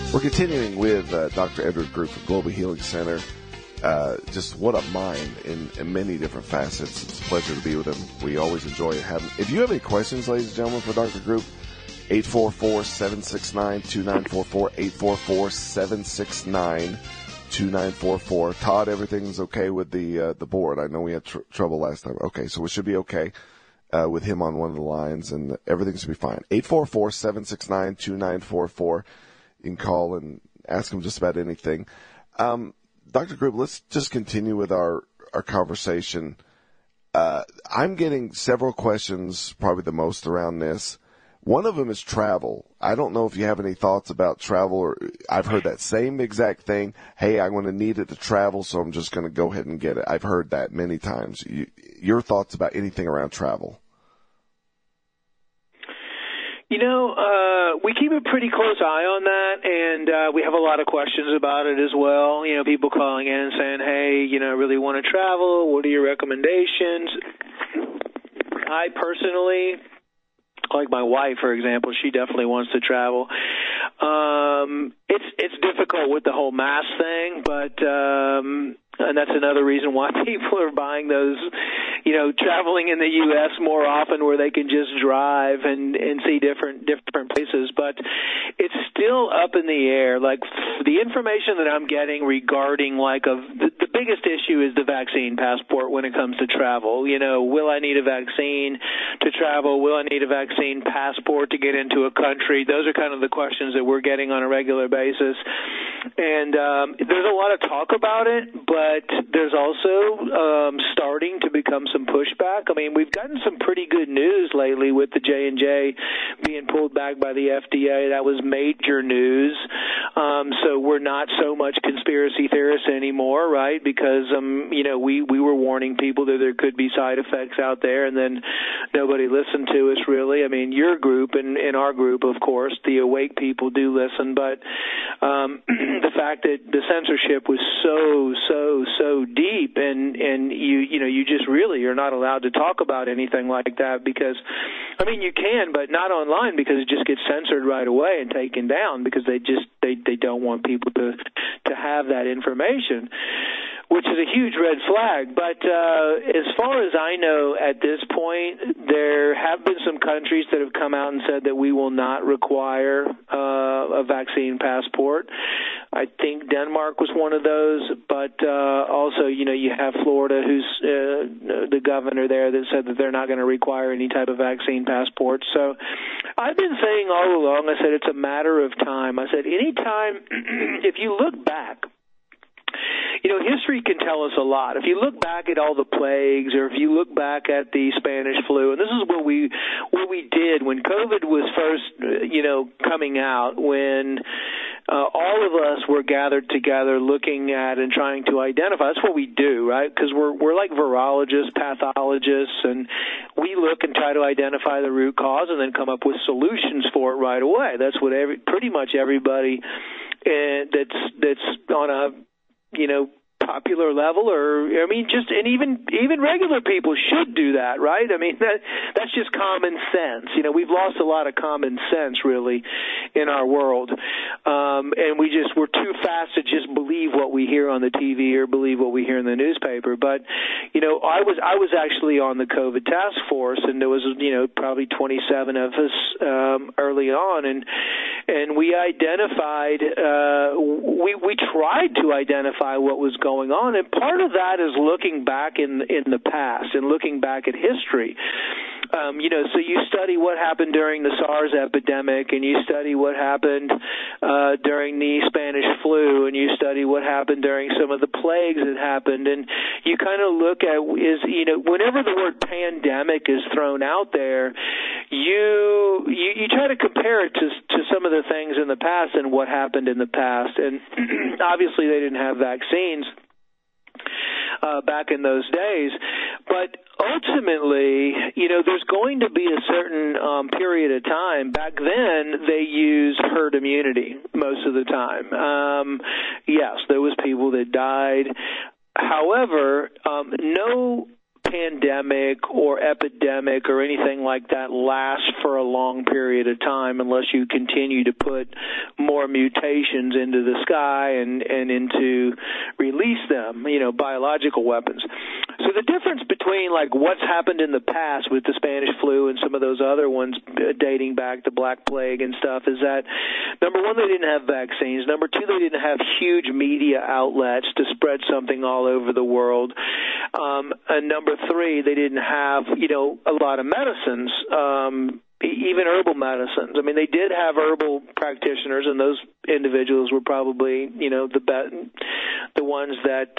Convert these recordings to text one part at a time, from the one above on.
We're continuing with Dr. Edward Group from Global Healing Center. Just what a mind in many different facets. It's a pleasure to be with him. We always enjoy having. If you have any questions, ladies and gentlemen, for Dr. Group, 844-769-2944, 844-769-2944. Todd, everything's okay with the board. I know we had trouble last time. Okay, so we should be okay with him on one of the lines, and everything should be fine. 844-769-2944. You can call and ask him just about anything. Dr. Group, let's just continue with our conversation. I'm getting several questions, probably the most around this. One of them is travel. I don't know if you have any thoughts about travel, or I've heard that same exact thing. Hey, I'm going to need it to travel, so I'm just going to go ahead and get it. I've heard that many times. Your thoughts about anything around travel? We keep a pretty close eye on that, and we have a lot of questions about it as well. People calling in and saying, hey, I really want to travel. What are your recommendations? I personally, like my wife, for example, she definitely wants to travel. It's difficult with the whole mask thing, but and that's another reason why people are buying those, traveling in the U.S. more often, where they can just drive and see different places. But it's still up in the air. Like, the information that I'm getting regarding, the biggest issue is the vaccine passport when it comes to travel. Will I need a vaccine to travel? Will I need a vaccine passport to get into a country? Those are kind of the questions that we're getting on a regular basis. And there's a lot of talk about it, but there's also starting to become some pushback. I mean, we've gotten some pretty good news lately with the J&J being pulled back by the FDA. That was major news. So we're not so much conspiracy theorists anymore, right? Because, we were warning people that there could be side effects out there, and then nobody listened to us, really. I mean, your group and our group, of course, the awake people do listen, but the fact that the censorship was so deep, and you just really are not allowed to talk about anything like that, because, you can, but not online, because it just gets censored right away and taken down, because they don't want people to have that information, which is a huge red flag. But as far as I know, at this point, there have been some countries that have come out and said that we will not require a vaccine passport. I think Denmark was one of those, but also, you have Florida, who's the governor there, that said that they're not going to require any type of vaccine passport. So I've been saying all along, I said it's a matter of time. I said anytime, if you look back, history can tell us a lot. If you look back at all the plagues, or if you look back at the Spanish flu, and this is what we did when COVID was first, coming out, when all of us were gathered together looking at and trying to identify. That's what we do, right? Because we're like virologists, pathologists, and we look and try to identify the root cause and then come up with solutions for it right away. That's what pretty much everybody that's on a popular level, and even regular people should do that, right? That's just common sense. We've lost a lot of common sense, really, in our world, and we're too fast to just believe what we hear on the TV or believe what we hear in the newspaper. But I was actually on the COVID task force, and there was probably 27 of us early on, and we identified, we tried to identify what was going on, and part of that is looking back in the past and looking back at history. So you study what happened during the SARS epidemic, and you study what happened during the Spanish flu, and you study what happened during some of the plagues that happened, and you kind of look at whenever the word pandemic is thrown out there, you try to compare it to some of the things in the past and what happened in the past, and obviously they didn't have vaccines back in those days. But ultimately, there's going to be a certain period of time. Back then, they used herd immunity most of the time. Yes, there was people that died. However, no pandemic or epidemic or anything like that lasts for a long period of time unless you continue to put more mutations into the sky and into release them, biological weapons. So the difference between like what's happened in the past with the Spanish flu and some of those other ones dating back to Black Plague and stuff is that, number one, they didn't have vaccines. Number two, they didn't have huge media outlets to spread something all over the world. And number three, they didn't have, a lot of medicines, even herbal medicines. I mean, they did have herbal practitioners, and those individuals were probably, the ones that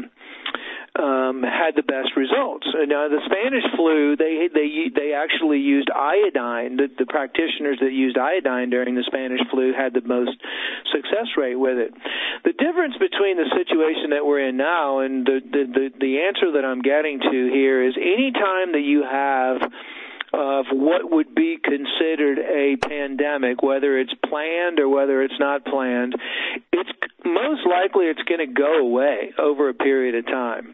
had the best results. Now, the Spanish flu, they actually used iodine. The practitioners that used iodine during the Spanish flu had the most success rate with it. The difference between the situation that we're in now and the answer that I'm getting to here is any time that you have of what would be considered a pandemic, whether it's planned or whether it's not planned, it's most likely it's going to go away over a period of time.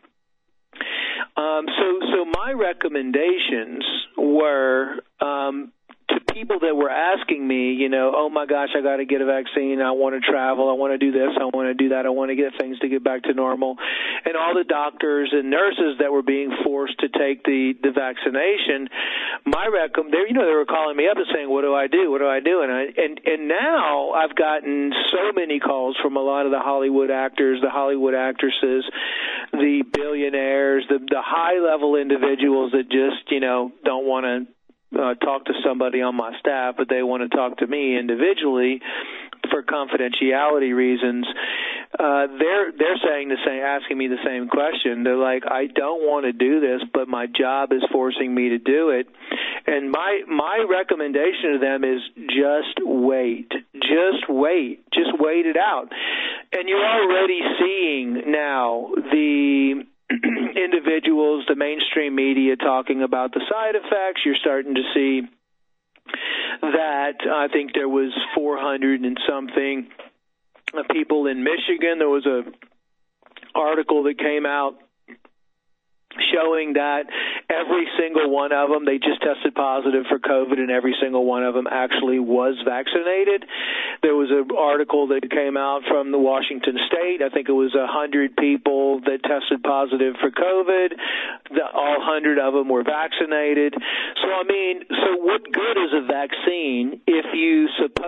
So my recommendations were to people that were asking me, oh my gosh, I got to get a vaccine. I want to travel. I want to do this. I want to do that. I want to get things to get back to normal. And all the doctors and nurses that were being forced to take the vaccination, they were calling me up and saying, what do I do? What do I do? And now I've gotten so many calls from a lot of the Hollywood actors, the Hollywood actresses, the billionaires, the high-level individuals that just, don't want to talk to somebody on my staff, but they want to talk to me individually for confidentiality reasons. They're saying the same, asking me the same question. They're like, I don't want to do this, but my job is forcing me to do it. And my recommendation to them is just wait. Just wait. Just wait it out. And you're already seeing now the individuals, the mainstream media talking about the side effects. You're starting to see that I think there was 400 and something people in Michigan. There was a article that came out showing that every single one of them, they just tested positive for COVID, and every single one of them actually was vaccinated. There was an article that came out from the Washington State. I think it was 100 people that tested positive for COVID. All 100 of them were vaccinated. So what good is a vaccine if you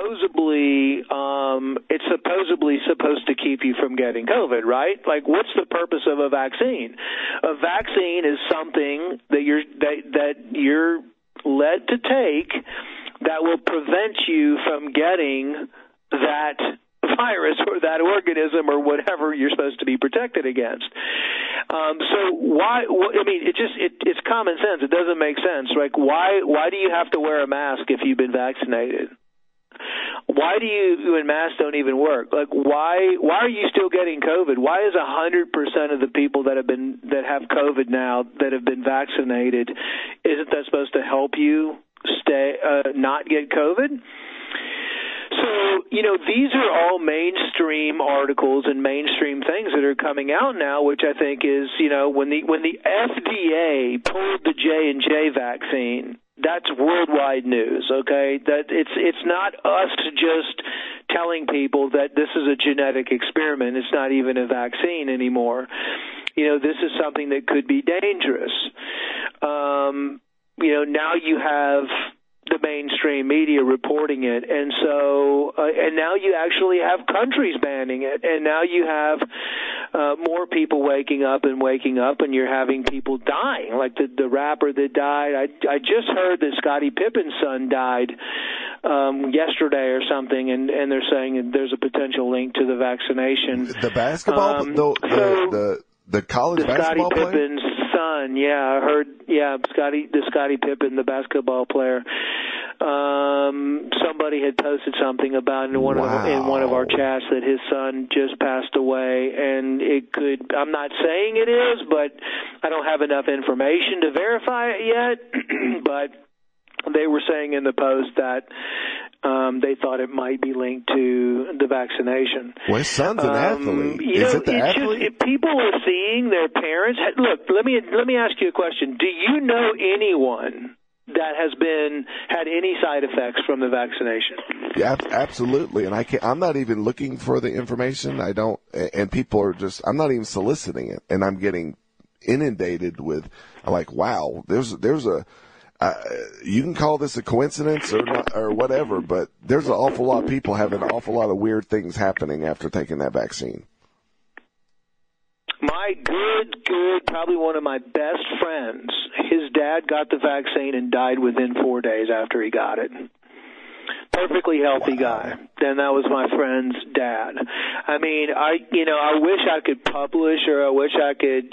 it's supposedly supposed to keep you from getting COVID, right? Like, what's the purpose of a vaccine? A vaccine is something that you're led to take that will prevent you from getting that virus or that organism or whatever you're supposed to be protected against. So why? It's common sense. It doesn't make sense. Like, why do you have to wear a mask if you've been vaccinated? Why do when masks don't even work? Like, why are you still getting COVID? Why is 100% of the people that have COVID now that have been vaccinated, isn't that supposed to help you not get COVID? So, these are all mainstream articles and mainstream things that are coming out now, which I think is, when the FDA pulled the J&J vaccine, that's worldwide news, okay? That it's not us just telling people that this is a genetic experiment. It's not even a vaccine anymore. This is something that could be dangerous. Now you have the mainstream media reporting it, and so and now you actually have countries banning it, and now you have more people waking up, and you're having people dying, like the rapper that died. I just heard that Scottie Pippen's son died yesterday or something, and they're saying that there's a potential link to the vaccination. The basketball, the college basketball player? Scottie Pippen's son, I heard, Scottie Pippen, the basketball player. Somebody had posted something about in one of our chats that his son just passed away, and it could. I'm not saying it is, but I don't have enough information to verify it yet. But they were saying in the post that they thought it might be linked to the vaccination. Well, his son's an athlete. Is it the athlete? If people are seeing their parents, look, let me ask you a question. Do you know anyone that has had any side effects from the vaccination? Yeah, absolutely. And I'm not even looking for the information. I don't, and people are I'm not even soliciting it, and I'm getting inundated with, like, wow, there's a, you can call this a coincidence or not, or whatever, but there's an awful lot of people having an awful lot of weird things happening after taking that vaccine. My good, probably one of my best friends, his dad got the vaccine and died within 4 days after he got it. Perfectly healthy guy. And that was my friend's dad. I mean, I wish I could publish, or I wish I could,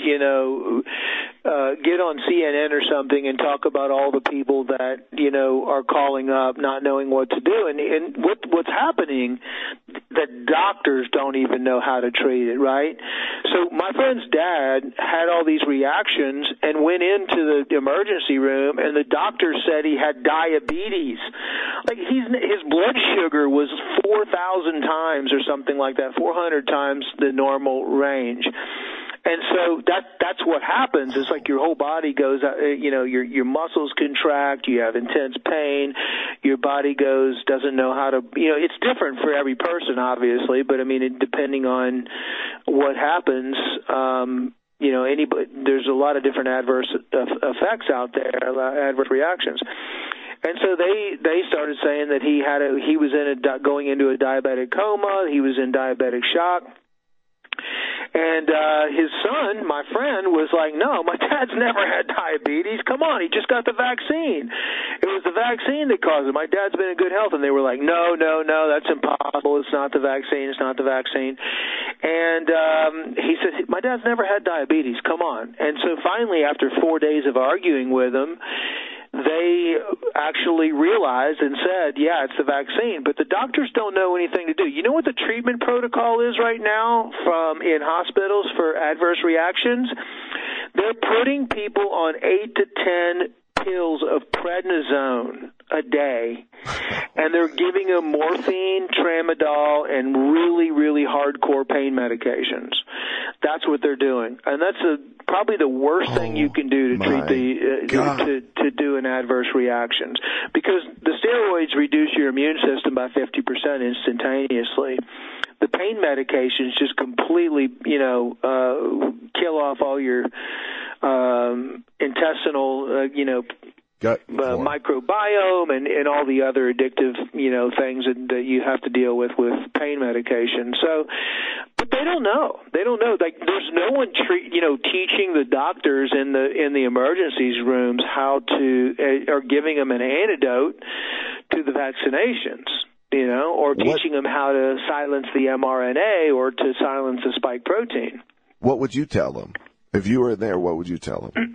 get on CNN or something and talk about all the people that, are calling up not knowing what to do. And what's happening, that doctors don't even know how to treat it, right? So my friend's dad had all these reactions and went into the emergency room, and the doctor said he had diabetes. Like, his blood sugar was 4,000 times or something like that, 400 times the normal range. And so that's what happens. It's like your whole body goes, your muscles contract, you have intense pain, your body doesn't know how to, it's different for every person, obviously, but I mean, depending on what happens, there's a lot of different adverse effects out there, adverse reactions. And so they started saying that he was going into a diabetic coma, he was in diabetic shock. And his son, my friend, was like, no, my dad's never had diabetes. Come on, he just got the vaccine. It was the vaccine that caused it. My dad's been in good health. And they were like, no, that's impossible. It's not the vaccine. It's not the vaccine. And he said, my dad's never had diabetes. Come on. And so finally, after 4 days of arguing with him, they actually realized and said, yeah, it's the vaccine. But the doctors don't know anything to do. You know what the treatment protocol is right now in hospitals for adverse reactions? They're putting people on 8 to 10 pills of prednisone a day, and they're giving them morphine, tramadol, and really, really hardcore pain medications. That's what they're doing, and that's probably the worst thing you can do to treat to do an adverse reactions, because the steroids reduce your immune system by 50% instantaneously. The pain medications just completely, kill off all your intestinal, microbiome and all the other addictive, things that you have to deal with pain medication. So, but they don't know. They don't know. Like, there's no one teaching the doctors in the emergencies rooms how to, or giving them an antidote to the vaccinations. Or teaching them how to silence the mRNA or to silence the spike protein. What would you tell them? If you were there, what would you tell them?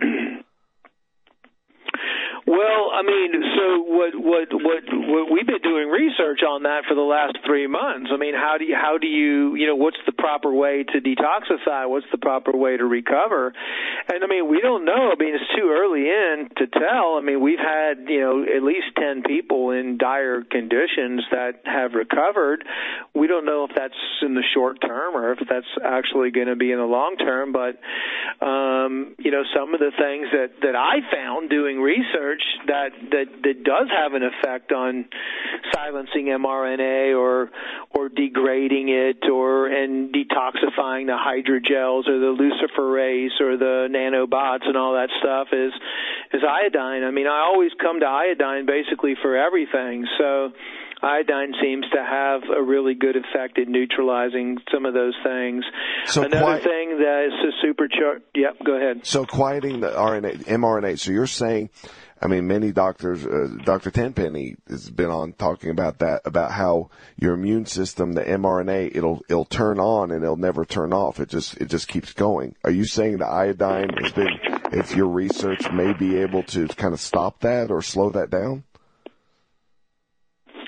Well, I mean, so what we've been doing research on that for the last 3 months. I mean, how do you what's the proper way to detoxify? What's the proper way to recover? And I mean, we don't know. I mean, it's too early in to tell. I mean, we've had, at least 10 people in dire conditions that have recovered. We don't know if that's in the short term or if that's actually going to be in the long term. But, some of the things that I found doing research that does have an effect on silencing mRNA or degrading it and detoxifying the hydrogels or the luciferase or the nanobots and all that stuff is iodine. I mean, I always come to iodine basically for everything. So iodine seems to have a really good effect in neutralizing some of those things. So another thing that is a supercharged. Yep, go ahead. So quieting the mRNA. So you're saying, I mean, many doctors, Dr. Tenpenny has been on talking about that, about how your immune system, the mRNA, it'll turn on and it'll never turn off. It just keeps going. Are you saying the iodine if your research may be able to kind of stop that or slow that down?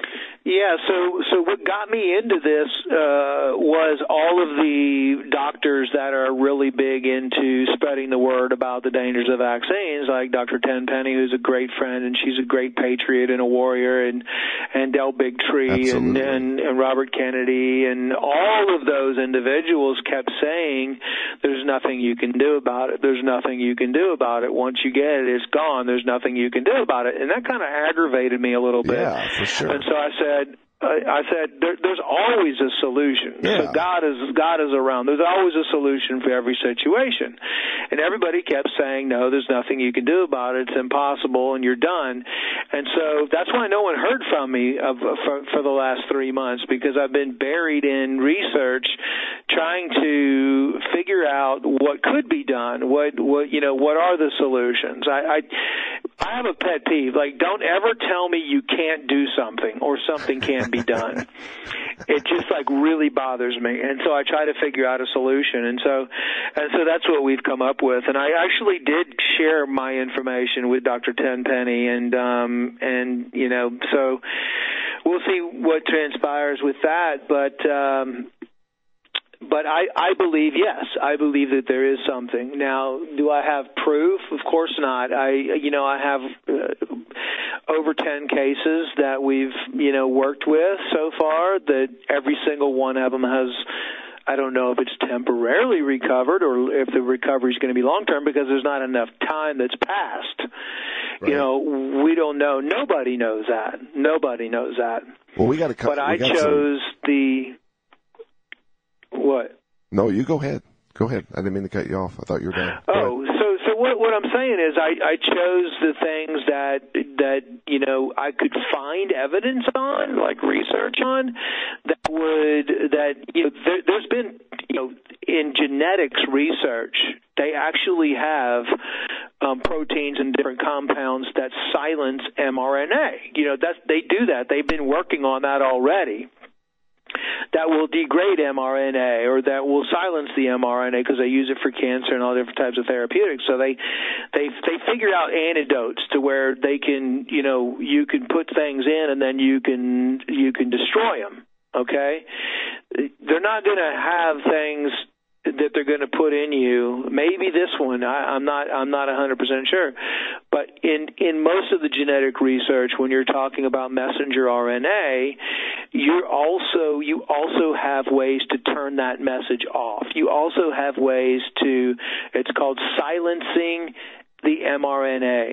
Yeah, so what got me into this was all of the doctors that are really big into spreading the word about the dangers of vaccines, like Dr. Tenpenny, who's a great friend, and she's a great patriot and a warrior, and Del Bigtree and Robert Kennedy, and all of those individuals kept saying, there's nothing you can do about it. There's nothing you can do about it. Once you get it, it's gone. There's nothing you can do about it. And that kind of aggravated me a little bit. Yeah, for sure. And so I said, there's always a solution. Yeah. So God is around. There's always a solution for every situation. And everybody kept saying, no, there's nothing you can do about it. It's impossible, and you're done. And so that's why no one heard from me for the last 3 months, because I've been buried in research trying to figure out what could be done. What are the solutions? I have a pet peeve. Like, don't ever tell me you can't do something or something can't be done. It just really really bothers me. And so I try to figure out a solution. And so that's what we've come up with. And I actually did share my information with Dr. Tenpenny, and so we'll see what transpires with that. But I believe, yes, I believe that there is something. Now, do I have proof? Of course not. I have over 10 cases that we've, worked with so far, that every single one of them has, I don't know if it's temporarily recovered or if the recovery is going to be long-term, because there's not enough time that's passed. Right. We don't know. Nobody knows that. Nobody knows that. Well, we got to cut. But I chose What? No, you go ahead. Go ahead. I didn't mean to cut you off. I thought you were done. Oh, so what I'm saying is I chose the things that I could find evidence on, like research on, there's been in genetics research, they actually have proteins and different compounds that silence mRNA. They do that. They've been working on that already. That will degrade mRNA, or that will silence the mRNA, because they use it for cancer and all different types of therapeutics. So they figure out antidotes to where they can, you can put things in and then you can destroy them. Okay, they're not going to have things that they're going to put in you. Maybe this one, I'm not 100% sure. But in most of the genetic research, when you're talking about messenger RNA, you also have ways to turn that message off. You also have ways to, it's called silencing the mRNA,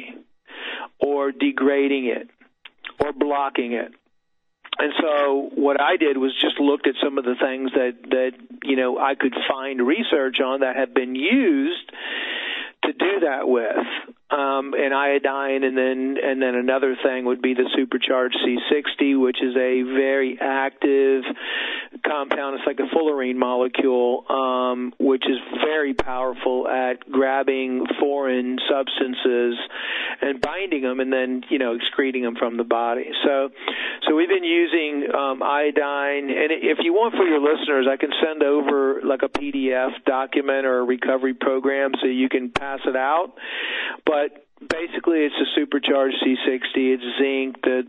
or degrading it, or blocking it. And so what I did was just looked at some of the things that I could find research on that have been used to do that with, and iodine, and then another thing would be the supercharged C60, which is a very active compound. It's like a fullerene molecule, which is very powerful at grabbing foreign substances and binding them, and then excreting them from the body. So we've been using iodine, and if you want, for your listeners, I can send over like a PDF document or a recovery program so you can pass it out. But basically, it's a supercharged C60. It's zinc, the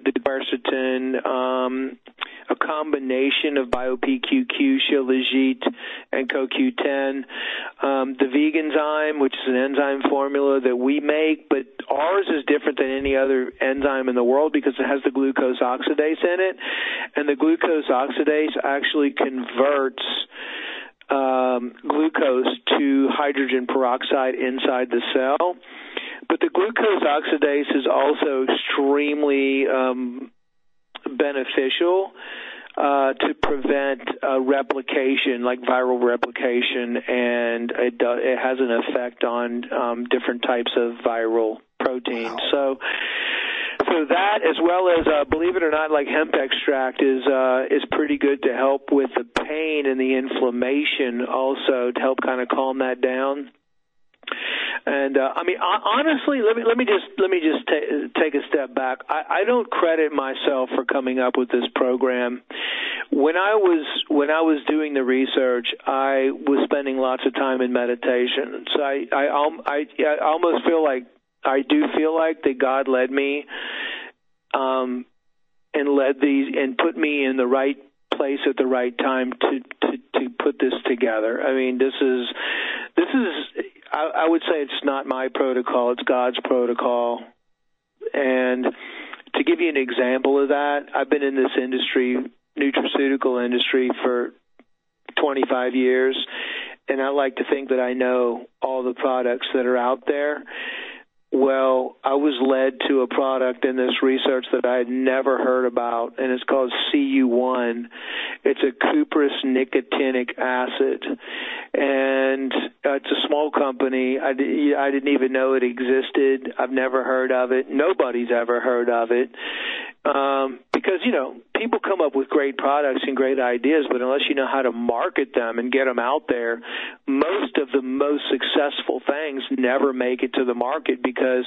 quercetin, a combination of BioPQQ, Shilajit, and CoQ10. The Veganzyme, which is an enzyme formula that we make, but ours is different than any other enzyme in the world because it has the glucose oxidase in it. And the glucose oxidase actually converts glucose to hydrogen peroxide inside the cell. But the glucose oxidase is also extremely beneficial to prevent replication, like viral replication, and it has an effect on different types of viral proteins. Wow. So that, as well as believe it or not, like hemp extract is pretty good to help with the pain and the inflammation, also to help kind of calm that down. And honestly, let me just take a step back. I don't credit myself for coming up with this program. When I was doing the research, I was spending lots of time in meditation. So I almost feel like, I do feel like that God led me and led these and put me in the right place at the right time to put this together. I mean, this is I would say it's not my protocol, it's God's protocol. And to give you an example of that, I've been in this industry, nutraceutical industry, for 25 years, and I like to think that I know all the products that are out there. Well, I was led to a product in this research that I had never heard about, and it's called CU1. It's a cuprous nicotinic acid, and it's a small company. I didn't even know it existed. I've never heard of it. Nobody's ever heard of it. Because, people come up with great products and great ideas, but unless you know how to market them and get them out there, most of the most successful things never make it to the market because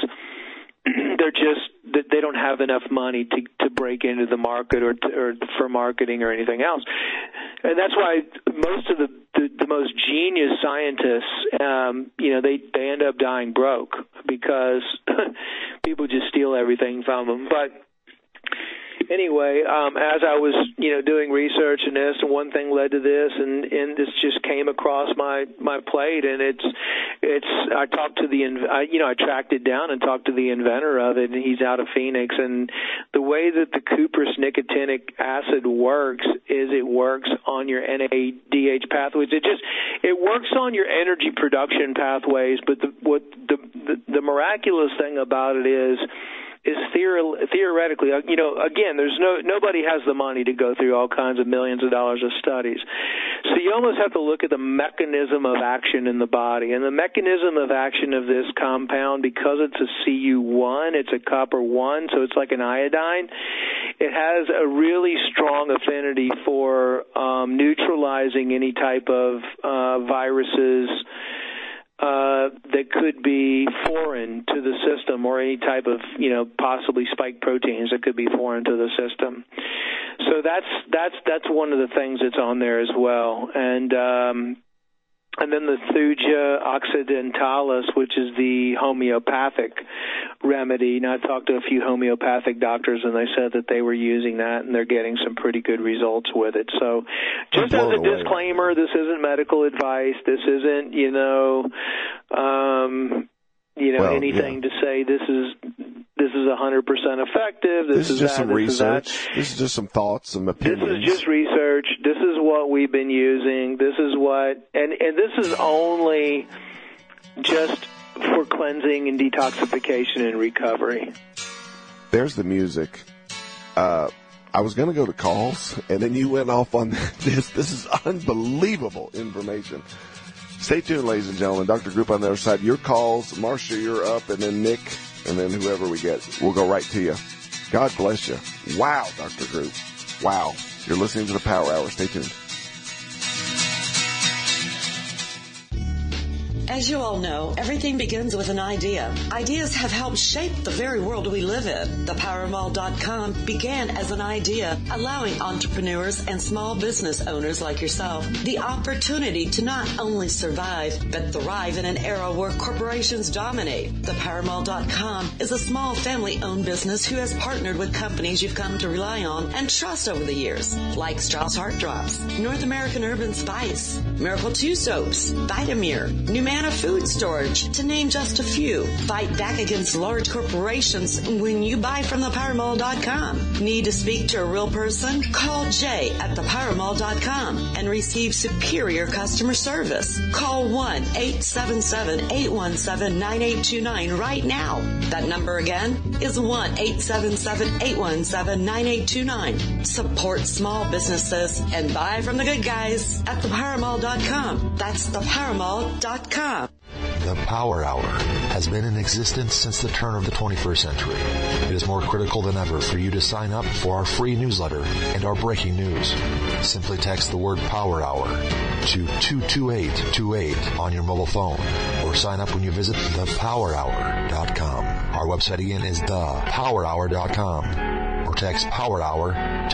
they don't have enough money to break into the market or for marketing or anything else. And that's why most of the most genius scientists, they end up dying broke because people just steal everything from them. But anyway, as I was, doing research in this, and one thing led to this, and this just came across my plate, and I talked to I tracked it down and talked to the inventor of it, and he's out of Phoenix, and the way that the cuprous nicotinic acid works is it works on your NADH pathways. It works on your energy production pathways, but the miraculous thing about it is theoretically, again, there's nobody has the money to go through all kinds of millions of dollars of studies. So you almost have to look at the mechanism of action in the body. And the mechanism of action of this compound, because it's a CU1, it's a copper 1, so it's like an iodine, it has a really strong affinity for neutralizing any type of viruses that could be foreign to the system, or any type of, possibly spike proteins that could be foreign to the system. So that's one of the things that's on there as well. And then the Thuja occidentalis, which is the homeopathic remedy. Now, I talked to a few homeopathic doctors, and they said that they were using that, and they're getting some pretty good results with it. So just as a disclaimer, this isn't medical advice. This isn't, anything to say this is 100% effective. This is just some research. This is just some thoughts, some opinions. This is just research. This is what we've been using. This is what, and this is only just for cleansing and detoxification and recovery. There's the music. I was going to go to calls, and then you went off on this. This is unbelievable information. Stay tuned, ladies and gentlemen. Dr. Group on the other side. Your calls. Marcia, you're up, and then Nick, and then whoever we get, we'll go right to you. God bless you. Wow, Dr. Group. Wow. You're listening to the Power Hour. Stay tuned. As you all know, everything begins with an idea. Ideas have helped shape the very world we live in. ThePowerMall.com began as an idea, allowing entrepreneurs and small business owners like yourself the opportunity to not only survive, but thrive in an era where corporations dominate. ThePowerMall.com is a small family-owned business who has partnered with companies you've come to rely on and trust over the years, like Strauss Heart Drops, North American Urban Spice, Miracle 2 Soaps, Vitamir, Numana Food Storage, to name just a few. Fight back against large corporations when you buy from ThePowerMall.com. Need to speak to a real person? Call Jay at ThePowerMall.com and receive superior customer service. Call 1-877-817-9829 right now. That number again is 1-877-817-9829. Support small businesses and buy from the good guys at ThePowerMall.com. That's ThePowerMall.com. The Power Hour has been in existence since the turn of the 21st century. It is more critical than ever for you to sign up for our free newsletter and our breaking news. Simply text the word Power Hour to 22828 on your mobile phone, or sign up when you visit thepowerhour.com. Our website again is thepowerhour.com, or text Power Hour to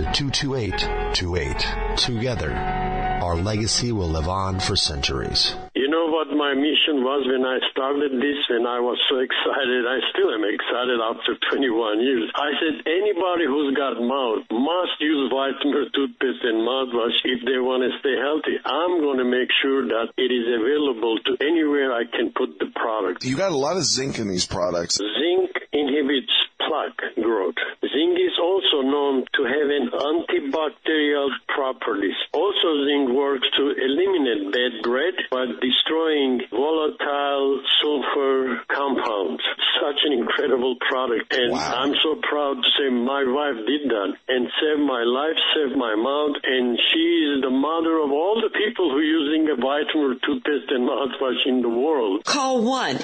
22828. Together, our legacy will live on for centuries. You know what my mission motivation was when I started this, when I was so excited. I still am excited after 21 years. I said anybody who's got mouth must use Vitamin toothpaste and mouthwash if they want to stay healthy. I'm going to make sure that it is available to anywhere I can put the product. You got a lot of zinc in these products. Zinc inhibits plaque growth. Zinc is also known to have an antibacterial properties. Also, zinc works to eliminate bad breath by destroying volatile sulfur compounds. Such an incredible product. And wow. I'm so proud to say my wife did that and saved my life, saved my mouth, and she is the mother of all the people who are using a vitamin toothpaste and mouthwash in the world. Call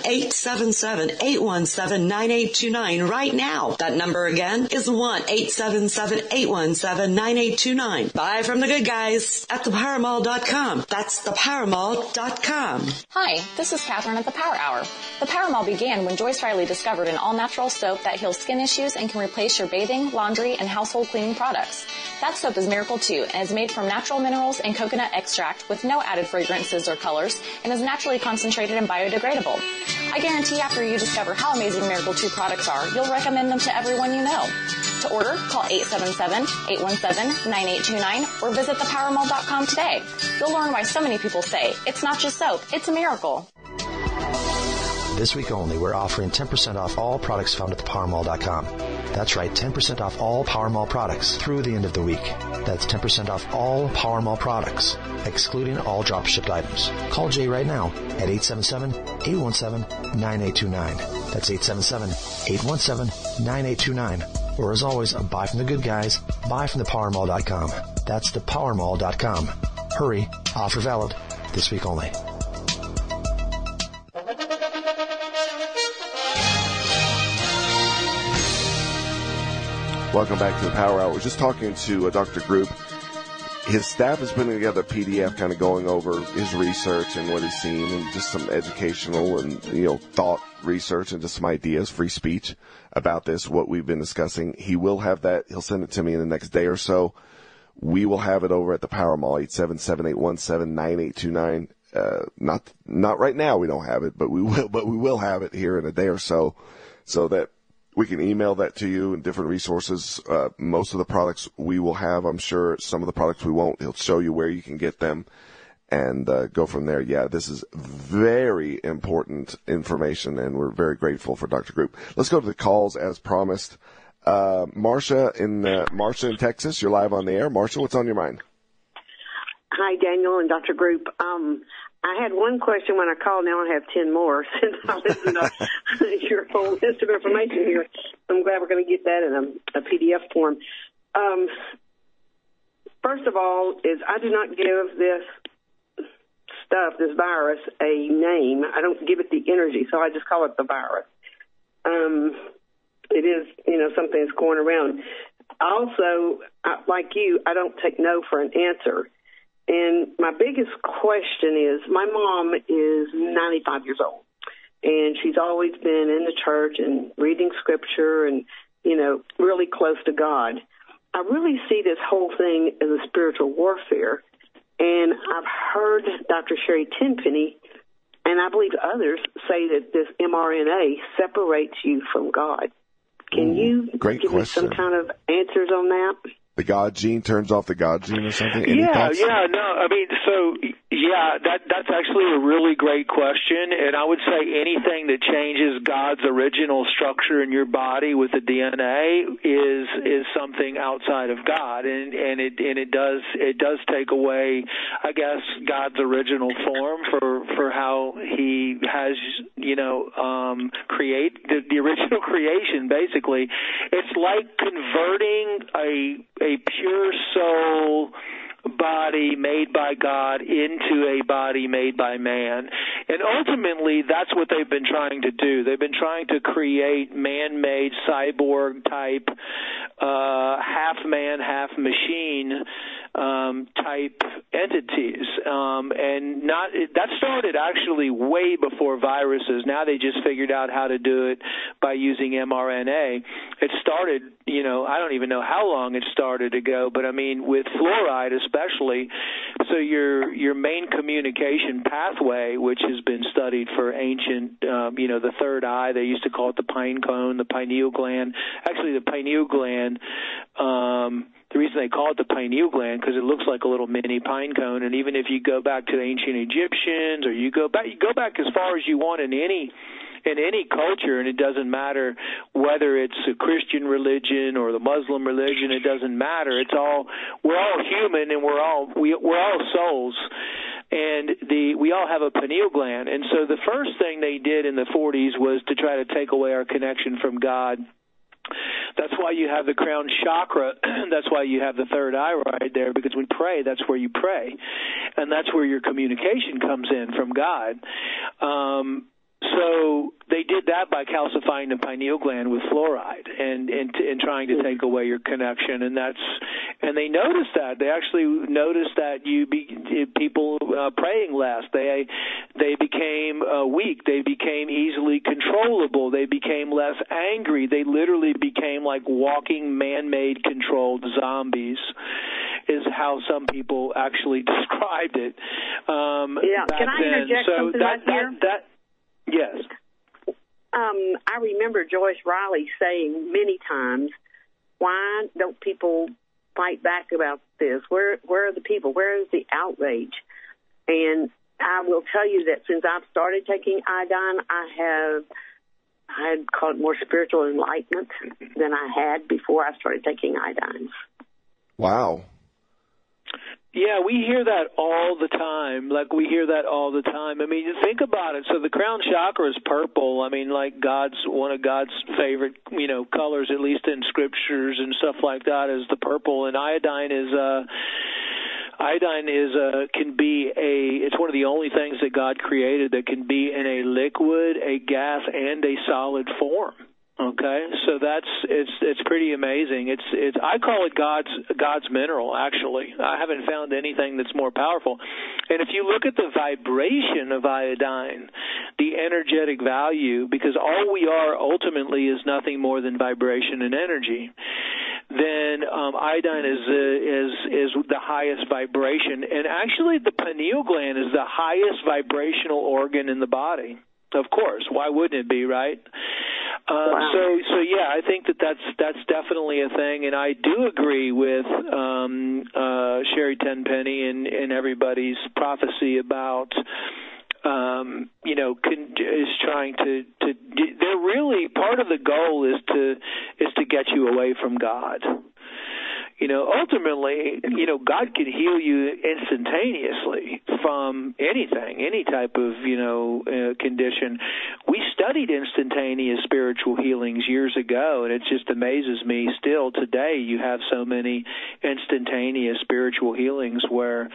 1-877-817-9829 right now. That number again is 1-877-817-9829. Buy from the good guys at thepowermall.com. That's thepowermall.com. Hi, this is Catherine at the Power Hour. The Power Mall began when Joyce Riley discovered an all-natural soap that heals skin issues and can replace your bathing, laundry, and household cleaning products. That soap is Miracle 2 and is made from natural minerals and coconut extract with no added fragrances or colors and is naturally concentrated and biodegradable. I guarantee after you discover how amazing Miracle 2 products are, you'll recommend them to everyone you know. To order, call 877-817-9829 or visit thepowermall.com today. You'll learn why so many people say, it's not just soap, it's a miracle. This week only, we're offering 10% off all products found at thepowermall.com. That's right, 10% off all PowerMall products through the end of the week. That's 10% off all PowerMall products, excluding all drop-shipped items. Call Jay right now at 877-817-9829. That's 877-817-9829. Or as always, buy from the good guys, buy from thepowermall.com. That's thepowermall.com. Hurry, offer valid, this week only. Welcome back to the Power Hour. We're just talking to Dr. Group. His staff is putting together a PDF kind of going over his research and what he's seen and just some educational and, thought research and just some ideas, free speech about this, what we've been discussing. He will have that. He'll send it to me in the next day or so. We will have it over at the Power Mall, 877-817-9829. Not right now. We don't have it, but we will have it here in a day or so that we can email that to you and different resources. Most of the products we will have, I'm sure. Some of the products we won't. He'll show you where you can get them and go from there. Yeah, this is very important information, and we're very grateful for Dr. Group. Let's go to the calls as promised. Marcia in Texas, you're live on the air. Marcia, what's on your mind? Hi, Daniel and Dr. Group. I had one question when I called. Now I have 10 more since I listened to your whole list of information here. I'm glad we're going to get that in a PDF form. First of all, I do not give this virus, a name. I don't give it the energy, so I just call it the virus. It is, something that's going around. Also, like you, I don't take no for an answer. And my biggest question is, my mom is 95 years old, and she's always been in the church and reading scripture and, really close to God. I really see this whole thing as a spiritual warfare, and I've heard Dr. Sherry Tenpenny, and I believe others, say that this mRNA separates you from God. Can you give me some kind of answers on that? The God gene turns off the God gene or something? That's actually a really great question, and I would say anything that changes God's original structure in your body with the DNA is something outside of God, and it does take away, I guess, God's original form for how He has create the original creation. Basically, it's like converting a pure soul body made by God into a body made by man. And ultimately, that's what they've been trying to do. They've been trying to create man-made cyborg-type, half man, half machine type entities, and that started actually way before viruses. Now they just figured out how to do it by using mRNA. It started, I don't even know how long it started ago, but I mean with fluoride especially. So your main communication pathway, which has been studied for ancient, the third eye, they used to call it the pine cone, the pineal gland. Actually, the pineal gland. The reason they call it the pineal gland because it looks like a little mini pine cone. And even if you go back to the ancient Egyptians, or you go back as far as you want in any culture, and it doesn't matter whether it's a Christian religion or the Muslim religion, it doesn't matter. We're all human, and we're all souls, and we all have a pineal gland. And so the first thing they did in the 40s was to try to take away our connection from God. That's why you have the crown chakra. That's why you have the third eye right there, because when you pray, that's where you pray. And that's where your communication comes in from God. So they did that by calcifying the pineal gland with fluoride and trying to take away your connection, and they noticed that. They actually noticed that people praying less. They became weak. They became easily controllable. They became less angry. They literally became like walking man-made controlled zombies, is how some people actually described it. Can I interject something right here? Yes. I remember Joyce Riley saying many times, why don't people fight back about this? Where are the people? Where is the outrage? And I will tell you that since I've started taking iodine, I'd call it more spiritual enlightenment than I had before I started taking iodine. Wow. Yeah, we hear that all the time. I mean, you think about it. So the crown chakra is purple. I mean, like one of God's favorite, colors, at least in scriptures and stuff like that, is the purple. And iodine can be it's one of the only things that God created that can be in a liquid, a gas, and a solid form. Okay, so it's pretty amazing. I call it God's mineral. Actually, I haven't found anything that's more powerful. And if you look at the vibration of iodine, the energetic value, because all we are ultimately is nothing more than vibration and energy, then iodine is the highest vibration. And actually, the pineal gland is the highest vibrational organ in the body. Of course, why wouldn't it be, right? Wow. So yeah, I think that's definitely a thing, and I do agree with Sherry Tenpenny and everybody's prophecy about is trying to. They're really part of the goal is to get you away from God. Ultimately, God can heal you instantaneously from anything, any type of, condition. We studied instantaneous spiritual healings years ago, and it just amazes me still today you have so many instantaneous spiritual healings where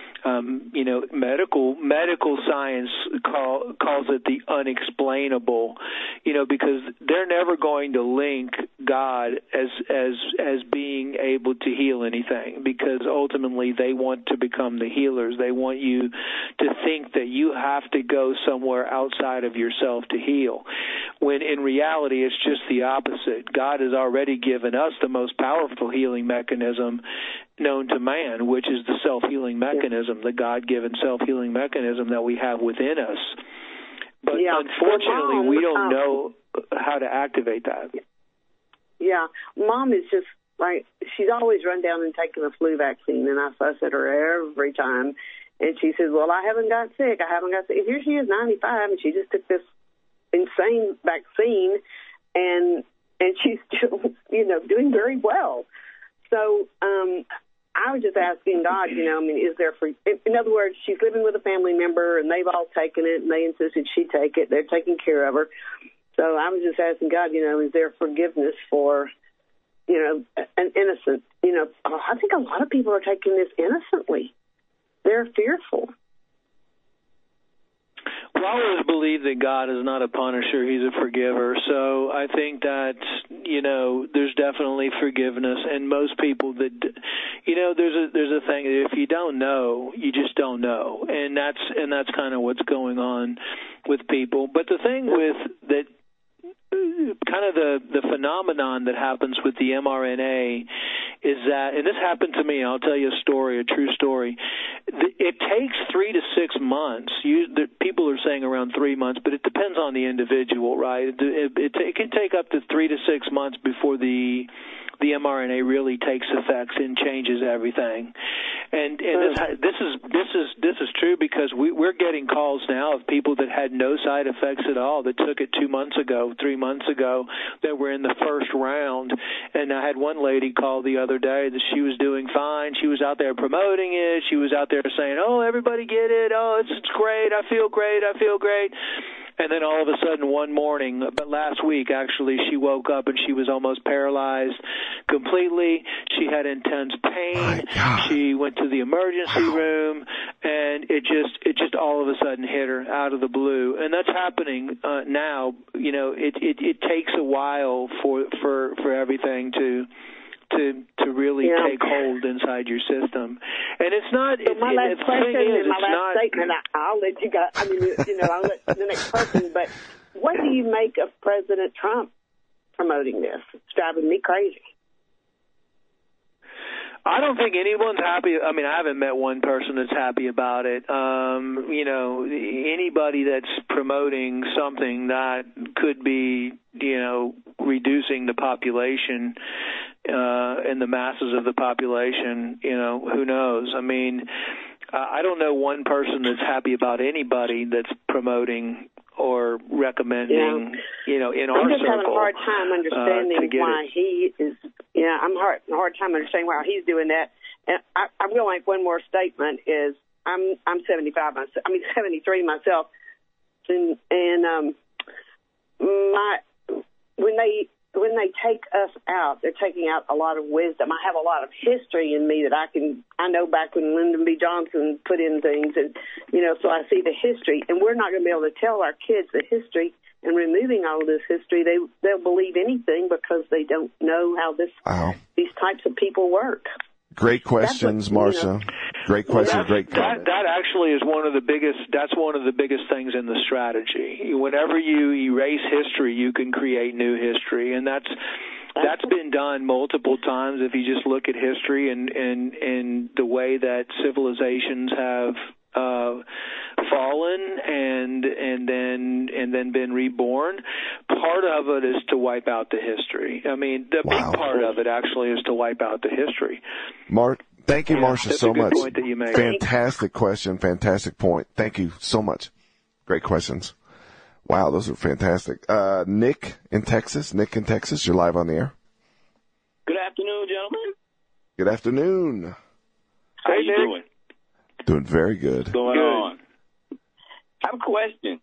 medical science calls it the unexplainable, because they're never going to link God as being able to heal anything, because ultimately they want to become the healers. They want you to think that you have to go somewhere outside of yourself to heal, when in reality it's just the opposite. God has already given us the most powerful healing mechanism known to man, which is the self-healing mechanism, the God-given self-healing mechanism that we have within us. But unfortunately, we don't know how to activate that. Yeah. Mom is just like, she's always run down and taken a flu vaccine, and I fuss at her every time. And she says, well, I haven't got sick. And here she is, 95, and she just took this insane vaccine, and she's still, doing very well. So I was just asking God, is there in other words, she's living with a family member, and they've all taken it, and they insisted she take it. They're taking care of her. So I was just asking God, is there forgiveness for, an innocent, I think a lot of people are taking this innocently. They're fearful. Well, I always believe that God is not a punisher, he's a forgiver. So I think that, there's definitely forgiveness, and most people that, there's a thing that if you don't know, you just don't know, and that's kind of what's going on with people. But the thing with that, kind of the phenomenon that happens with the mRNA is that, and this happened to me, I'll tell you a story, a true story. It takes 3 to 6 months. People are saying around 3 months, but it depends on the individual, right? It can take up to 3 to 6 months before the mRNA really takes effect and changes everything. And this is true because we're getting calls now of people that had no side effects at all, that took it 2 months ago, 3 months ago, that were in the first round. And I had one lady call the other day that she was doing fine. She was out there promoting it. She was out there saying, "Oh, everybody get it. Oh, it's great. I feel great. I feel great." And then all of a sudden one morning, but last week actually, she woke up and she was almost paralyzed completely. She had intense pain. She went to the emergency room, and it just all of a sudden hit her out of the blue. And that's happening now. It takes a while for everything to really take hold inside your system, and it's not. So my last question and my last statement, I'll let you go. I'll let the next person. But what do you make of President Trump promoting this? It's driving me crazy. I don't think anyone's happy. I mean, I haven't met one person that's happy about it. Anybody that's promoting something that could be, reducing the population and the masses of the population, who knows? I mean, I don't know one person that's happy about anybody that's promoting or recommending, in our circle. I'm just having a hard time understanding why he is. I'm hard time understanding why he's doing that. And I'm going to make one more statement. Is I'm 75 myself. 73 myself. And when they take us out, they're taking out a lot of wisdom. I have a lot of history in me that I know back when Lyndon B. Johnson put in things, and so I see the history, and we're not going to be able to tell our kids the history. And removing all of this history, they'll believe anything because they don't know how these types of people work. Great questions, Marsha. Great question. Great comment. That actually is one of the biggest. That's one of the biggest things in the strategy. Whenever you erase history, you can create new history, and that's been done multiple times. If you just look at history and the way that civilizations have fallen and then been reborn, part of it is to wipe out the history. I mean, the big part of it actually is to wipe out the history. Thank you, Marsha, so much. Point that you make. Fantastic question, fantastic point. Thank you so much. Great questions. Wow, those are fantastic. Nick in Texas, you're live on the air. Good afternoon, gentlemen. Good afternoon. How you doing? Doing very good. What's going on? I have a question.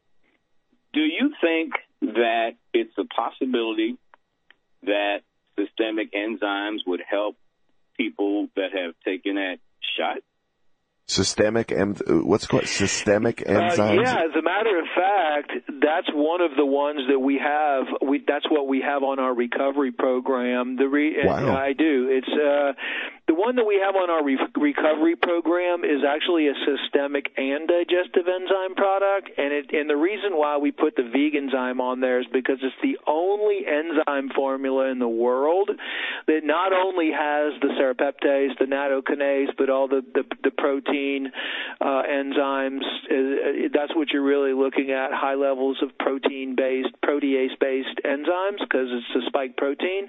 Do you think that it's a possibility that systemic enzymes would help people that have taken that shot? Systemic systemic enzymes? Yeah, as a matter of fact, that's one of the ones that we have. That's what we have on our recovery program. Wow. I do. It's the one that we have on our recovery program is actually a systemic and digestive enzyme product, and the reason why we put the Veganzyme on there is because it's the only enzyme formula in the world that not only has the serrapeptase, the nattokinase, but all the protein enzymes. That's what you're really looking at, high levels of protease-based enzymes, because it's a spike protein.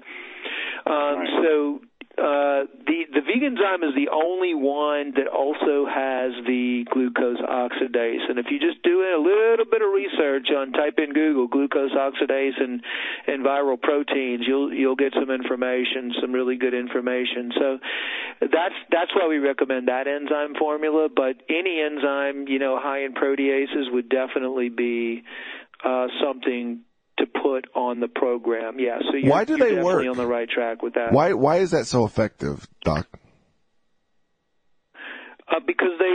So the Veganzyme is the only one that also has the glucose oxidase. And if you just do a little bit of research type in Google glucose oxidase and viral proteins, you'll get some information, some really good information. So that's why we recommend that enzyme formula. But any enzyme, high in proteases would definitely be something to put on the program. Yeah, so you're definitely on the right track with that. Why is that so effective, Doc? Because they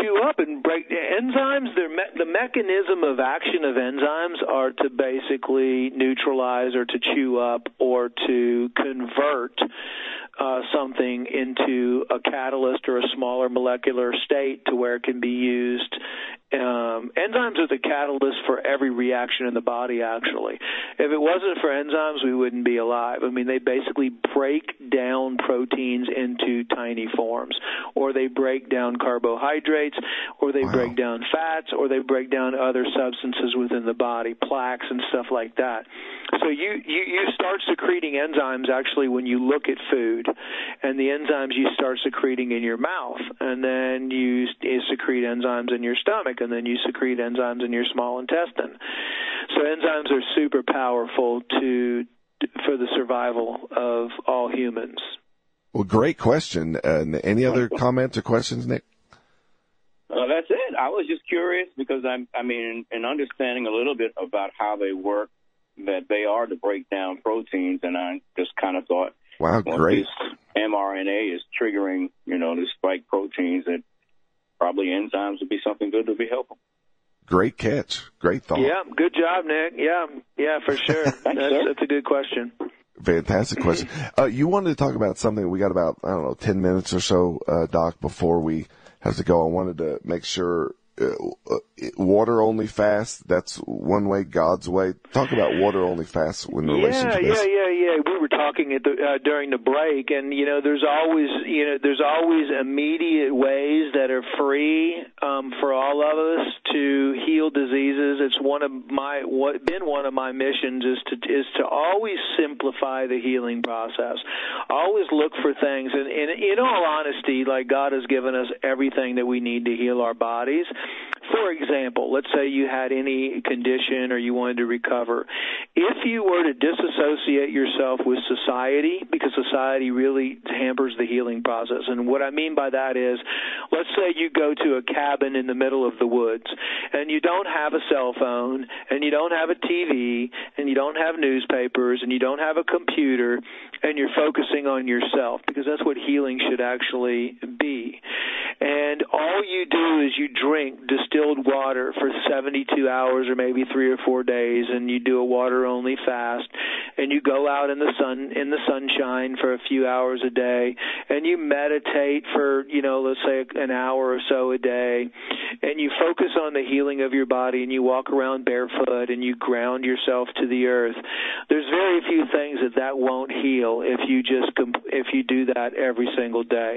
chew up and break enzymes. The mechanism of action of enzymes are to basically neutralize or to chew up or to convert something into a catalyst or a smaller molecular state to where it can be used. Enzymes are the catalyst for every reaction in the body, actually. If it wasn't for enzymes, we wouldn't be alive. I mean, they basically break down proteins into tiny forms, or they break down carbohydrates, or they break down fats, or they break down other substances within the body, plaques and stuff like that. So you start secreting enzymes, actually, when you look at food, and the enzymes you start secreting in your mouth, and then you secrete enzymes in your stomach, and then you secrete enzymes in your small intestine. So enzymes are super powerful for the survival of all humans. Well, great question. Any other comments or questions, Nick? That's it. I was just curious because in understanding a little bit about how they work, that they are to break down proteins, and I just kind of thought, wow, great. This mRNA is triggering, to spike proteins, that probably enzymes would be something good to be helpful. Great catch. Great thought. Yeah, good job, Nick. Yeah, for sure. That's a good question. Fantastic question. You wanted to talk about something. We got about, 10 minutes or so, Doc, before we have to go. I wanted to make sure water only fast, that's one way, God's way. Talk about water only fast in relation to this. Yeah. We were talking during the break, and there's always immediate ways that are free for all of us to heal diseases. It's one of my missions is to always simplify the healing process. Always look for things, and in all honesty, like God has given us everything that we need to heal our bodies. For example, let's say you had any condition or you wanted to recover. If you were to disassociate yourself with society, because society really hampers the healing process, and what I mean by that is, let's say you go to a cabin in the middle of the woods, and you don't have a cell phone, and you don't have a TV, and you don't have newspapers, and you don't have a computer, and you're focusing on yourself, because that's what healing should actually be. And all you do is you drink distilled water for 72 hours or maybe 3 or 4 days, and you do a water-only fast, and you go out in the sunshine for a few hours a day, and you meditate for, let's say an hour or so a day, and you focus on the healing of your body, and you walk around barefoot, and you ground yourself to the earth. There's very few things that won't heal if you do that every single day.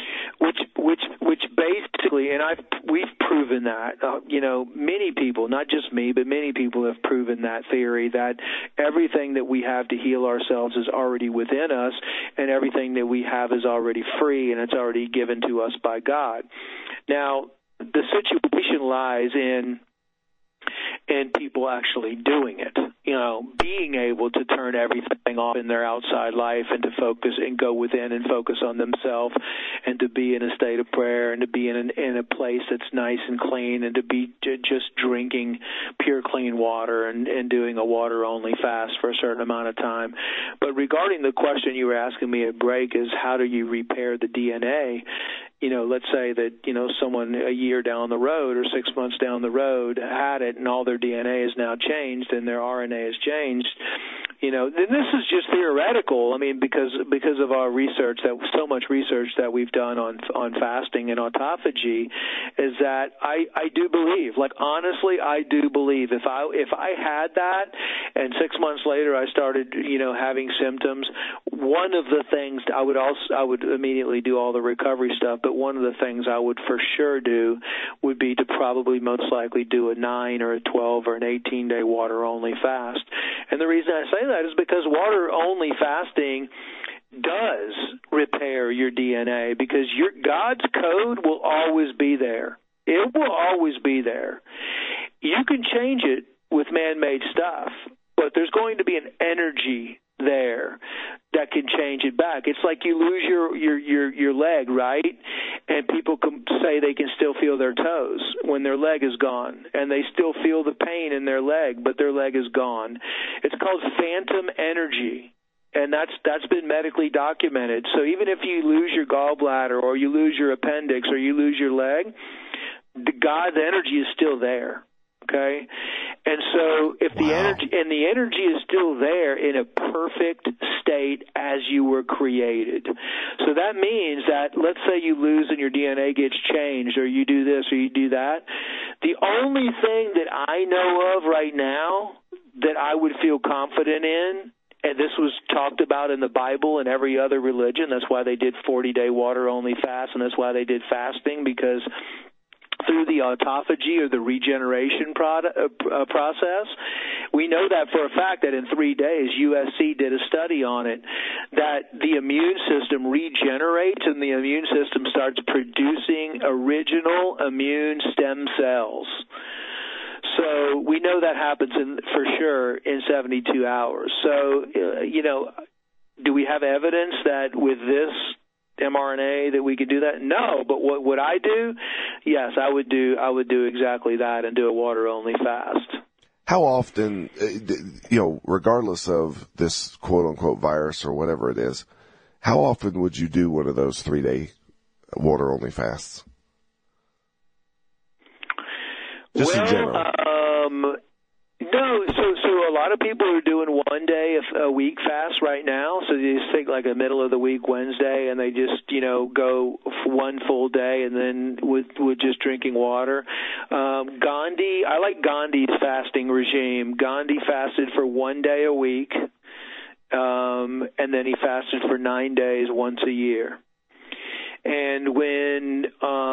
Which basically, and we've proven that, many people, not just me, but many people have proven that theory, that everything that we have to heal ourselves is already within us, and everything that we have is already free, and it's already given to us by God. Now, the situation lies in people actually doing it, being able to turn everything off in their outside life and to focus and go within and focus on themselves, and to be in a state of prayer, and to be in a place that's nice and clean, and to be just drinking pure clean water and doing a water-only fast for a certain amount of time. But regarding the question you were asking me at break is, how do you repair the DNA? Let's say that, someone a year down the road or 6 months down the road had it, and all their DNA is now changed and their RNA has changed. Then this is just theoretical. I mean, because of our research, so much research that we've done on fasting and autophagy, is that I do believe, honestly, I do believe if I had that and 6 months later I started, having symptoms, one of the things I would immediately do all the recovery stuff, but one of the things I would for sure do would be to probably most likely do a 9 or a 12 or an 18-day water-only fast. And the reason I say that is because water-only fasting does repair your DNA, because God's code will always be there. It will always be there. You can change it with man-made stuff, but there's going to be an energy there that can change it back. It's like you lose your leg, right? And people can say they can still feel their toes when their leg is gone, and they still feel the pain in their leg, but their leg is gone. It's called phantom energy, and that's been medically documented. So even if you lose your gallbladder or you lose your appendix or you lose your leg, God's energy is still there. Okay, and so if the energy is still there in a perfect state as you were created, so that means that let's say you lose and your DNA gets changed, or you do this or you do that. The only thing that I know of right now that I would feel confident in, and this was talked about in the Bible and every other religion. That's why they did 40-day water-only fast, and that's why they did fasting, because through the autophagy or the regeneration process, we know that for a fact that in 3 days, USC did a study on it, that the immune system regenerates and the immune system starts producing original immune stem cells. So we know that happens for sure in 72 hours. So, do we have evidence that with this mRNA that we could do that? No, but what would I do? Yes, I would do exactly that and do a water-only fast. How often, regardless of this quote-unquote virus or whatever it is, how often would you do one of those 3-day water-only fasts? Just in general. No, so a lot of people are doing 1 day a week fast right now. So they just take like a middle of the week Wednesday, and they just go one full day, and then with just drinking water. Gandhi, I like Gandhi's fasting regime. Gandhi fasted for 1 day a week, and then he fasted for 9 days once a year. And when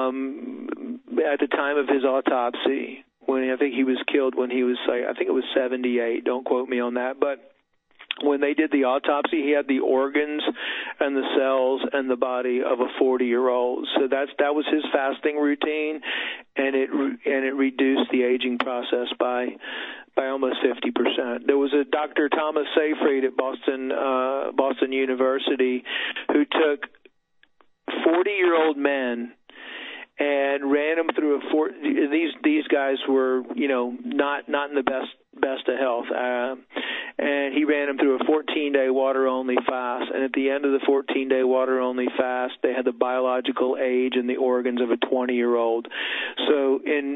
at the time of his autopsy, when I think he was killed when he was, I think it was 78. Don't quote me on that. But when they did the autopsy, he had the organs and the cells and the body of a 40-year-old. So that was his fasting routine, and it reduced the aging process by almost 50%. There was a Dr. Thomas Seyfried at Boston University who took 40-year-old men and ran them through these guys were not in the best of health, and he ran them through a 14-day water-only fast. And at the end of the 14-day water-only fast, they had the biological age and the organs of a 20-year-old. So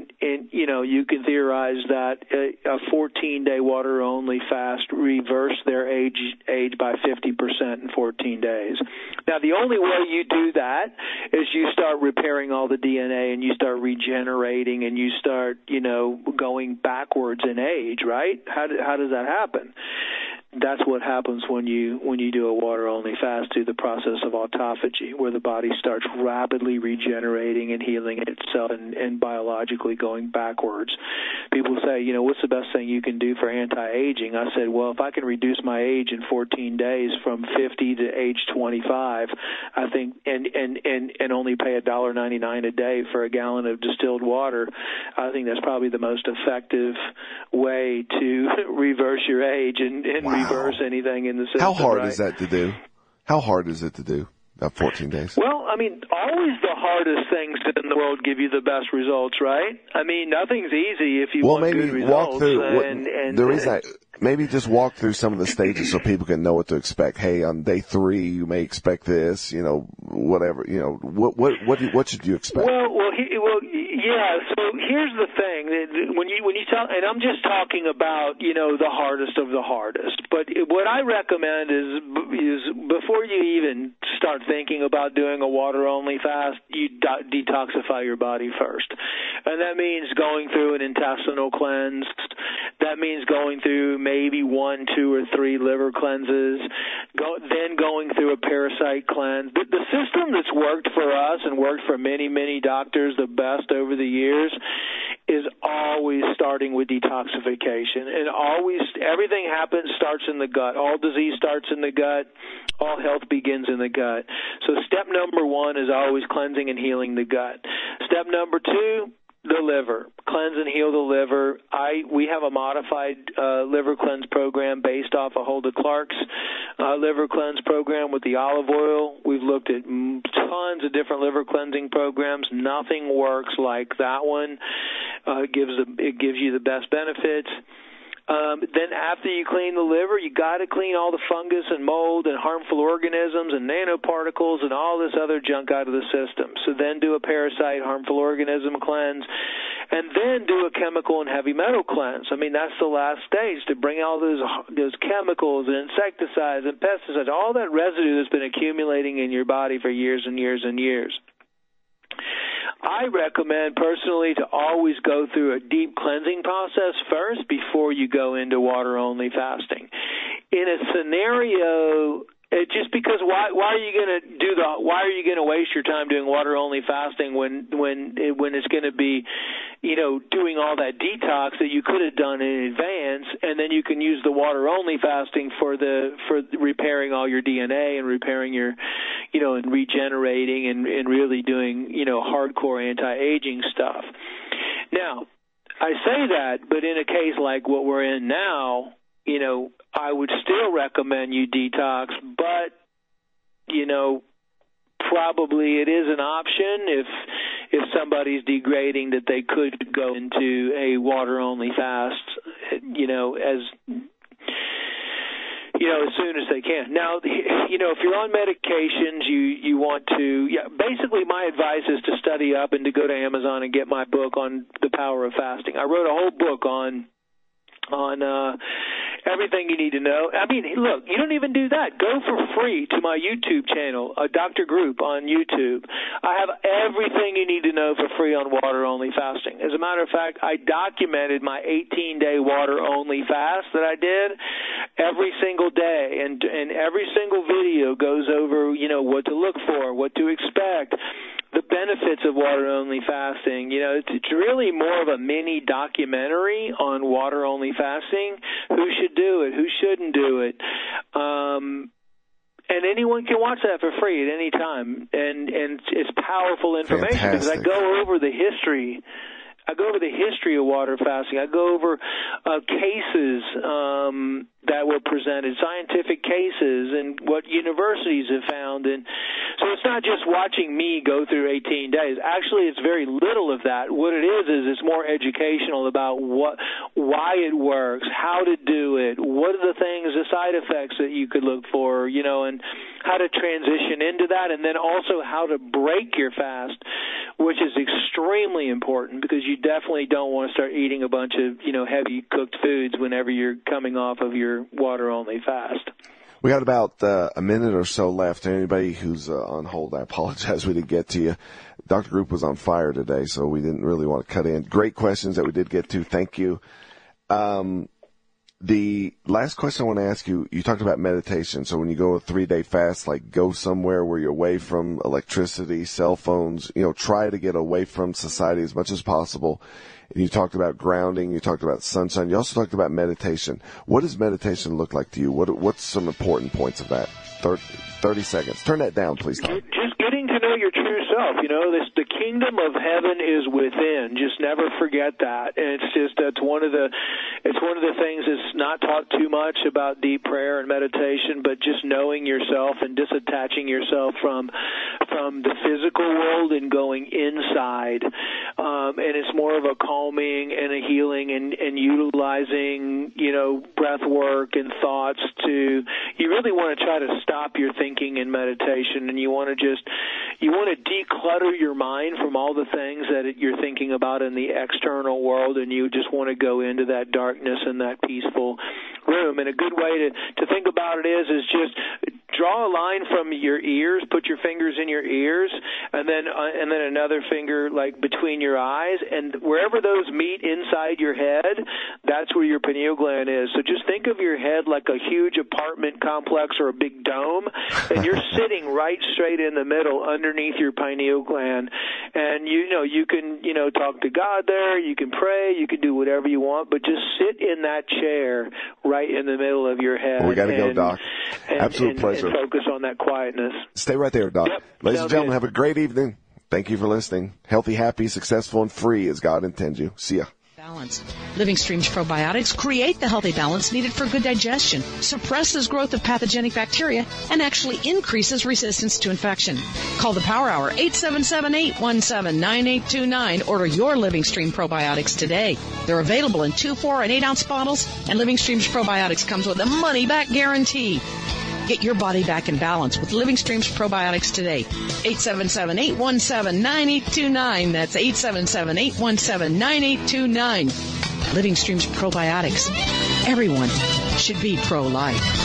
you can theorize that a 14-day water-only fast reversed their age by 50% in 14 days. Now, the only way you do that is you start repairing all the DNA and you start regenerating and you start, going backwards in age, right? How does that happen? That's what happens when you do a water-only fast through the process of autophagy, where the body starts rapidly regenerating and healing itself and biologically going backwards. People say, what's the best thing you can do for anti-aging? I said, well, if I can reduce my age in 14 days from 50 to age 25, I think, and only pay $1.99 a day for a gallon of distilled water, I think that's probably the most effective way to reverse your age and reverse anything in the system. How hard is that to do? How hard is it to do? About 14 days. Well, always the hardest things in the world give you the best results, right? Nothing's easy if you want good results. The reason maybe just walk through some of the stages so people can know what to expect. Hey, on day 3, you may expect this, whatever, what should you expect? Yeah, so here's the thing. When you talk, and I'm just talking about, the hardest of the hardest. But what I recommend is before you even start thinking about doing a water-only fast, you detoxify your body first. And that means going through an intestinal cleanse. That means going through maybe 1, 2, or 3 liver cleanses, then going through a parasite cleanse. The system that's worked for us and worked for many, many doctors the best over the years is always starting with detoxification. And everything starts in the gut. All disease starts in the gut. All health begins in the gut. So step number 1 is always cleansing and healing the gut. Step number 2, the liver. Cleanse and heal the liver. We have a modified liver cleanse program based off of Hulda Clark's liver cleanse program with the olive oil. We've looked at tons of different liver cleansing programs. Nothing works like that one. It gives you the best benefits. Then after you clean the liver, you got to clean all the fungus and mold and harmful organisms and nanoparticles and all this other junk out of the system. So then do a parasite, harmful organism cleanse, and then do a chemical and heavy metal cleanse. I mean, that's the last stage, to bring all those chemicals and insecticides and pesticides, all that residue that's been accumulating in your body for years and years and years. I recommend personally to always go through a deep cleansing process first before you go into water-only fasting. In a scenario, just because why are you going to waste your time doing water-only fasting when it's going to be, doing all that detox that you could have done in advance, and then you can use the water-only fasting for repairing all your DNA and repairing your, and regenerating and really doing, hardcore anti-aging stuff. Now, I say that, but in a case like what we're in now, I would still recommend you detox, but, probably it is an option if somebody's degrading that they could go into a water-only fast, as soon as they can. Now, if you're on medications, you want to, basically my advice is to study up and to go to Amazon and get my book on the power of fasting. I wrote a whole book on everything you need to know. I mean, look, you don't even do that. Go for free to my YouTube channel, Dr. Group on YouTube. I have everything you need to know for free on water-only fasting. As a matter of fact, I documented my 18-day water-only fast that I did every single day, and every single video goes over, what to look for, what to expect, the benefits of water-only fasting. It's really more of a mini documentary on water-only fasting. Who should do it? Who shouldn't do it? And anyone can watch that for free at any time. And it's powerful information. Fantastic. Because I go over the history. Of water fasting. I go over cases that were presented, scientific cases, and what universities have found. And so it's not just watching me go through 18 days. Actually, it's very little of that. What it is it's more educational about why it works, how to do it, what are the things, the side effects that you could look for, and how to transition into that, and then also how to break your fast, which is extremely important because you definitely don't want to start eating a bunch of, heavy cooked foods whenever you're coming off of your water-only fast. We got about a minute or so left. Anybody who's on hold, I apologize we didn't get to you. Dr. Group was on fire today, so we didn't really want to cut in. Great questions that we did get to. Thank you. The last question I want to ask you, you talked about meditation. So when you go a 3-day fast, go somewhere where you're away from electricity, cell phones, try to get away from society as much as possible. And you talked about grounding. You talked about sunshine. You also talked about meditation. What does meditation look like to you? What's some important points of that? 30 seconds. Turn that down, please, Tom. Just getting to know your true self. The kingdom of heaven is within. Just never forget that. And it's one of the things that's not taught too much about deep prayer and meditation, but just knowing yourself and disattaching yourself from the physical world and going inside. And it's more of a calming and a healing and utilizing, breath work and thoughts you really want to try to stop your thinking in meditation, and you want to declutter your mind from all the things that you're thinking about in the external world, and you just want to go into that darkness and that peaceful room. And a good way to think about it is just draw a line from your ears, put your fingers in your ears, and then another finger between your eyes, and wherever those meet inside your head, that's where your pineal gland is. So just think of your head like a huge apartment complex or a big dome, and you're sitting right straight in the middle underneath your pineal gland. And you can talk to God there, you can pray, you can do whatever you want, but just sit in that chair right in the middle of your head. Well, we got to go, Doc. Absolute pleasure. And focus on that quietness. Stay right there, Doc. Yep. Ladies and gentlemen, have a great evening. Thank you for listening. Healthy, happy, successful, and free as God intends you. See ya. balance. Living Stream's probiotics create the healthy balance needed for good digestion, suppresses growth of pathogenic bacteria, and actually increases resistance to infection. Call the Power Hour, 877-817-9829. Order your Living Stream probiotics today. They're available in 2, 4, and 8-ounce bottles, and Living Stream's probiotics comes with a money-back guarantee. Get your body back in balance with Living Stream's probiotics today. 877-817-9829. That's 877-817-9829. Living Stream's probiotics. Everyone should be pro-life.